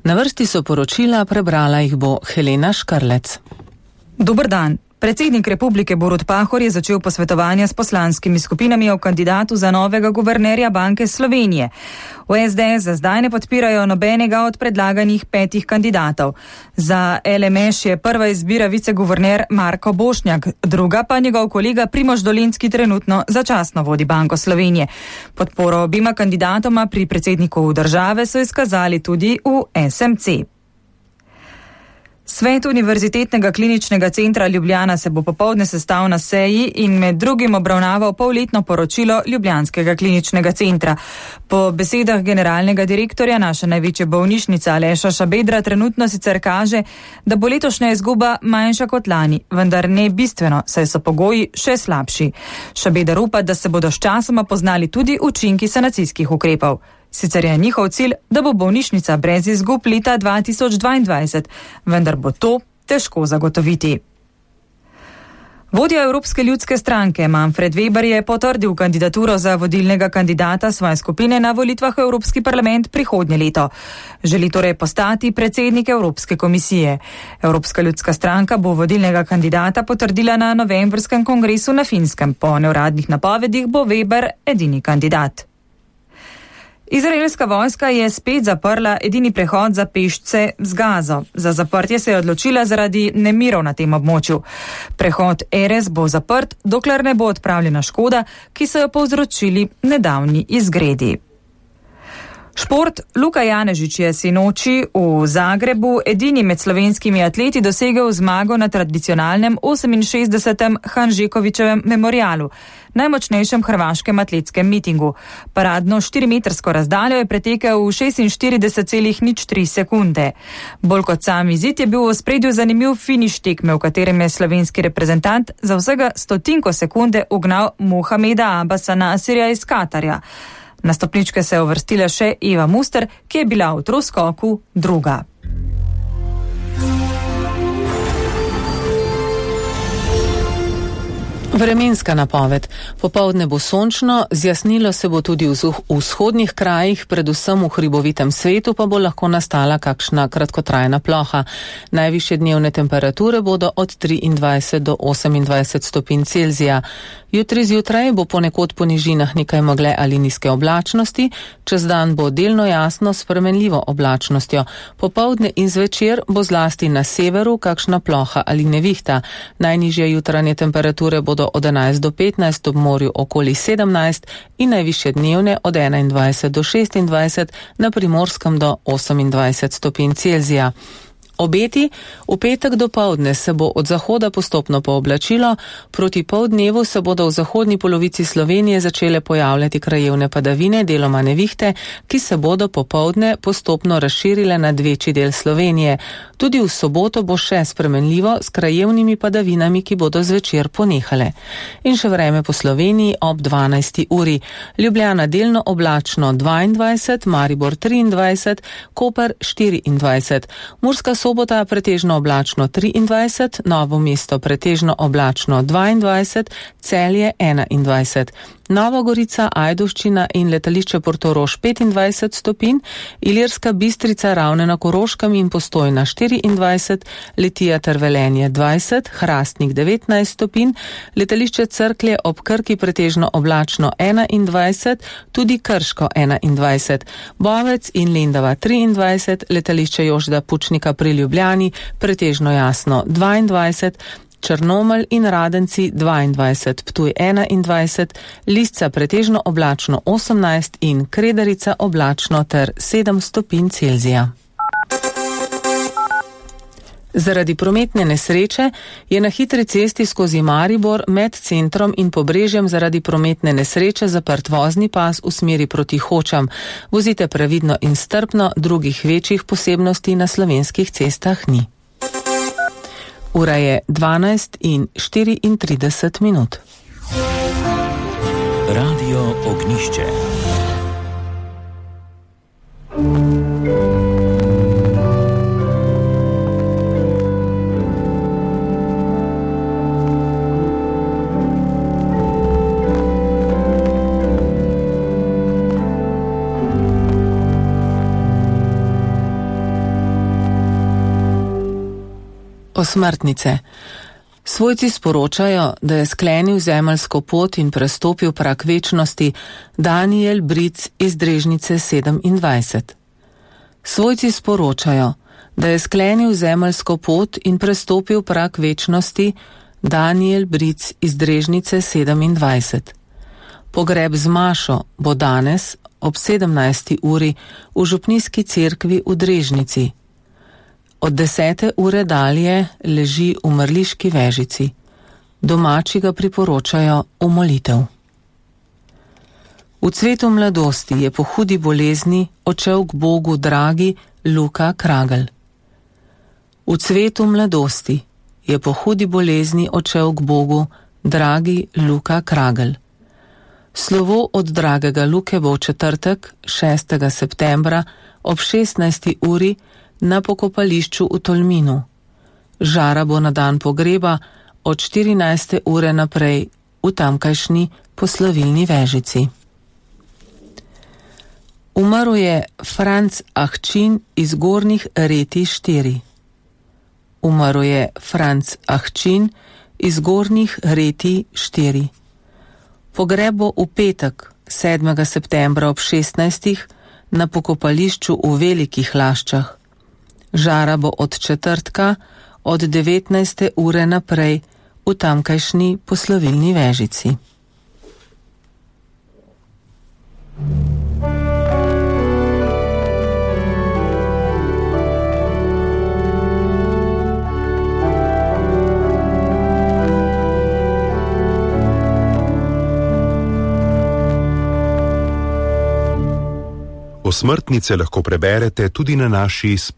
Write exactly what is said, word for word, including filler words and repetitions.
Na vrsti so poročila, prebrala jih bo Helena Škarlec. Dober dan. Predsednik republike Borut Pahor je začel posvetovanja s poslanskimi skupinami o kandidatu za novega guvernerja Banke Slovenije. V es de es za zdaj ne podpirajo nobenega od predlaganih petih kandidatov. Za el em eš je prva izbira viceguverner Marko Bošnjak, druga pa njegov kolega Primož Dolenc, ki trenutno začasno vodi Banko Slovenije. Podporo obima kandidatoma pri predsedniku države so izkazali tudi v es em ce. Svet Univerzitetnega kliničnega centra Ljubljana se bo popoldne sestal na seji in med drugim obravnaval polletno poročilo Ljubljanskega kliničnega centra. Po besedah generalnega direktorja naše največje bolnišnice Aleša Šabedra trenutno sicer kaže, da bo letošnja izguba manjša kot lani, vendar ne bistveno, saj so pogoji še slabši. Šabeder upa, da se bodo sčasoma poznali tudi učinki sanacijskih ukrepov. Sicer je njihov cilj, da bo bolnišnica brez izgub leta dva tisoč dvaindvajset, vendar bo to težko zagotoviti. Vodja Evropske ljudske stranke Manfred Weber je potrdil kandidaturo za vodilnega kandidata svoje skupine na volitvah v Evropski parlament prihodnje leto. Želi torej postati predsednik Evropske komisije. Evropska ljudska stranka bo vodilnega kandidata potrdila na novembrskem kongresu na Finskem. Po neuradnih napovedih bo Weber edini kandidat. Izraelska vojska je spet zaprla edini prehod za pešce z Gazo. Za zaprtje se je odločila zaradi nemirov na tem območju. Prehod Erez bo zaprt, dokler ne bo odpravljena škoda, ki so jo povzročili nedavni izgredi. Šport. Luka Janežič je sinoči v Zagrebu edini med slovenskimi atleti dosegel zmago na tradicionalnem oseminšestdesetem Hanžekovičevem memorialu, najmočnejšem hrvaškem atletskem mitingu. Paradno štirimetrsko razdaljo je pretekel v šestinštirideset celih nič tri sekunde. Bolj kot sam izid je bil v ospredju zanimiv finiš tekme, v katerem je slovenski reprezentant za vsega stotinko sekunde ugnal Mohameda Abasa Nasirja iz Katarja. Na stopničke se je uvrstila še Eva Muster, ki je bila v troskoku druga. Vremenska napoved. Popoldne bo sončno, zjasnilo se bo tudi v vzhodnih krajih, predvsem v hribovitem svetu pa bo lahko nastala kakšna kratkotrajna ploha. Najvišje dnevne temperature bodo od triindvajset do osemindvajset stopinj Celzija. Jutri zjutraj bo ponekod po nižinah nekaj megle ali nizke oblačnosti, čez dan bo delno jasno s spremenljivo oblačnostjo. Popoldne in zvečer bo zlasti na severu kakšna ploha ali nevihta. Najnižje jutranje temperature bodo od enajst do petnajst, ob morju okoli sedemnajst in najvišje dnevne od enaindvajset do šestindvajset, na Primorskem do osemindvajset stopinj Celzija. Obeti. V petek dopoldne se bo od zahoda postopno pooblačilo, proti poldnevu se bodo v zahodni polovici Slovenije začele pojavljati krajevne padavine, deloma nevihte, ki se bodo popoldne postopno razširile na večji del Slovenije. Tudi v soboto bo še spremenljivo s krajevnimi padavinami, ki bodo zvečer ponehale. In še vreme po Sloveniji ob dvanajsti uri. Ljubljana delno oblačno dvaindvajset, Maribor triindvajset, Koper štiriindvajset, Murska Sobota pretežno oblačno triindvajset, Novo mesto pretežno oblačno dvaindvajset, Celje enaindvajset, Nova Gorica, Ajdovščina in letališče Portorož petindvajset stopinj, Ilirska Bistrica, Ravne na Koroškem in Postojna štiriindvajset, Litija ter Velenje dvajset, Hrastnik devetnajst stopinj, letališče Cerklje ob Krki pretežno oblačno enaindvajset, tudi Krško enaindvajset, Bovec in Lendava triindvajset, letališče Jožeta Pučnika pri Ljubljani pretežno jasno dvaindvajset, Črnomelj in Radenci dvaindvajset, Ptuj enaindvajset, Lisca pretežno oblačno osemnajst in Kredarica oblačno ter sedem stopinj Celzija. Zaradi prometne nesreče je na hitri cesti skozi Maribor med centrom in Pobrežjem zaradi prometne nesreče zaprt vozni pas v smeri proti Hočam. Vozite previdno in strpno, drugih večjih posebnosti na slovenskih cestah ni. Ura je dvanajst in štiriintrideset minut. Radio Ognišče. Osmrtnice. Svojci sporočajo, da je sklenil zemeljsko pot in prestopil prag večnosti Daniel Bric iz Drežnice sedemindvajset. Svojci sporočajo, da je sklenil zemeljsko pot in prestopil prag večnosti Daniel Bric iz Drežnice sedemindvajset. Pogreb z mašo bo danes ob sedemnajsti uri v župnijski cerkvi v Drežnici. Od desete ure dalje leži v mrliški vežici. Domači ga priporočajo v molitev. V cvetu mladosti je po hudi bolezni odšel k Bogu dragi Luka Kragel. V cvetu mladosti je po hudi bolezni odšel k Bogu dragi Luka Kragel. Slovo od dragega Luke bo v četrtek, šestega septembra ob šestnajsti uri na pokopališču v Tolminu. Žara bo na dan pogreba od štirinajste ure naprej v tamkajšnji poslovilni vežici. Umrl je Franc Ahčin iz Gornjih Retij štiri. Umrl je Franc Ahčin iz Gornjih Retij štiri. Pogreb bo v petek, sedmega septembra ob šestnajstih na pokopališču v Velikih Laščah. Žara bo od četrtka od devetnajste ure naprej v tamkajšnji poslovilni vežici. Osmrtnice lahko preberete tudi na naši